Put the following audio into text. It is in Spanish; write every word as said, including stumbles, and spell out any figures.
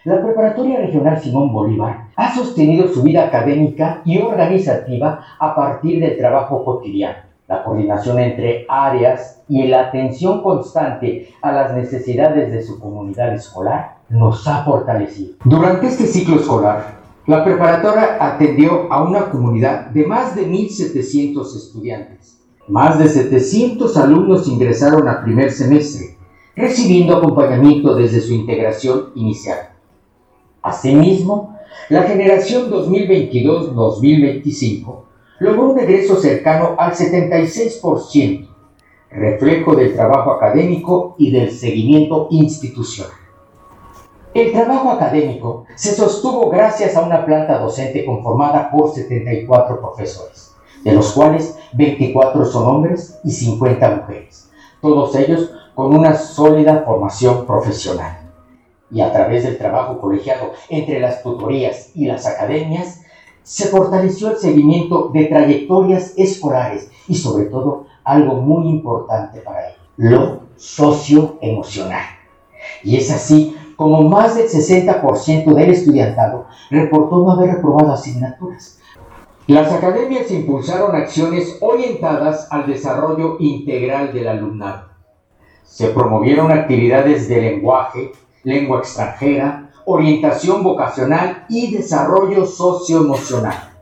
La Preparatoria Regional Simón Bolívar ha sostenido su vida académica y organizativa a partir del trabajo cotidiano, la coordinación entre áreas y la atención constante a las necesidades de su comunidad escolar nos ha fortalecido. Durante este ciclo escolar, la preparatoria atendió a una comunidad de más de mil setecientos estudiantes. Más de setecientos alumnos ingresaron a primer semestre, recibiendo acompañamiento desde su integración inicial. Asimismo, la generación dos mil veintidós dos mil veinticinco logró un egreso cercano al setenta y seis por ciento, reflejo del trabajo académico y del seguimiento institucional. El trabajo académico se sostuvo gracias a una planta docente conformada por setenta y cuatro profesores, de los cuales veinticuatro son hombres y cincuenta mujeres, todos ellos con una sólida formación profesional. Y a través del trabajo colegiado entre las tutorías y las academias, se fortaleció el seguimiento de trayectorias escolares y sobre todo algo muy importante para ellos, lo socioemocional. Y es así como más del sesenta por ciento del estudiantado reportó no haber reprobado asignaturas. Las academias impulsaron acciones orientadas al desarrollo integral del alumnado. Se promovieron actividades de lenguaje, lengua extranjera, orientación vocacional y desarrollo socioemocional.